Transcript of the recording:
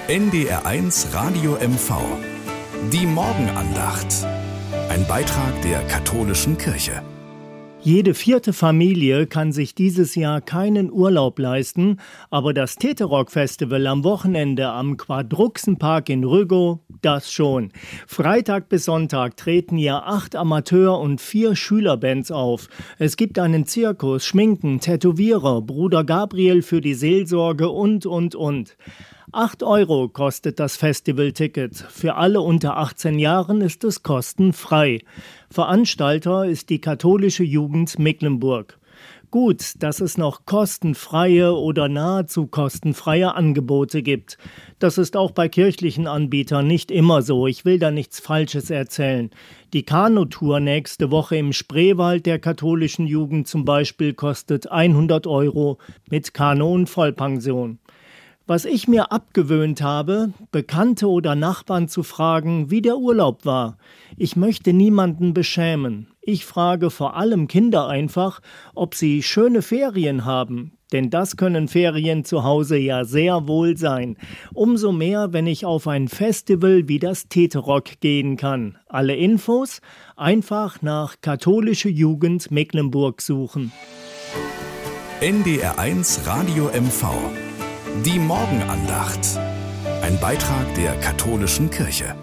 NDR1 Radio MV. Die Morgenandacht. Ein Beitrag der katholischen Kirche. Jede vierte Familie kann sich dieses Jahr keinen Urlaub leisten, aber das Teterock-Festival am Wochenende am Quadruxenpark in Rüggow, das schon. Freitag bis Sonntag treten hier 8 Amateur- und 4 Schülerbands auf. Es gibt einen Zirkus, Schminken, Tätowierer, Bruder Gabriel für die Seelsorge und. 8 € kostet das Festivalticket. Für alle unter 18 Jahren ist es kostenfrei. Veranstalter ist die katholische Jugend Mecklenburg. Gut, dass es noch kostenfreie oder nahezu kostenfreie Angebote gibt. Das ist auch bei kirchlichen Anbietern nicht immer so. Ich will da nichts Falsches erzählen. Die Kanutour nächste Woche im Spreewald der katholischen Jugend zum Beispiel kostet 100 € mit Kanu und Vollpension. Was ich mir abgewöhnt habe, Bekannte oder Nachbarn zu fragen, wie der Urlaub war. Ich möchte niemanden beschämen. Ich frage vor allem Kinder einfach, ob sie schöne Ferien haben. Denn das können Ferien zu Hause ja sehr wohl sein. Umso mehr, wenn ich auf ein Festival wie das Teterock gehen kann. Alle Infos einfach nach Katholische Jugend Mecklenburg suchen. NDR1 Radio MV. Die Morgenandacht. Ein Beitrag der katholischen Kirche.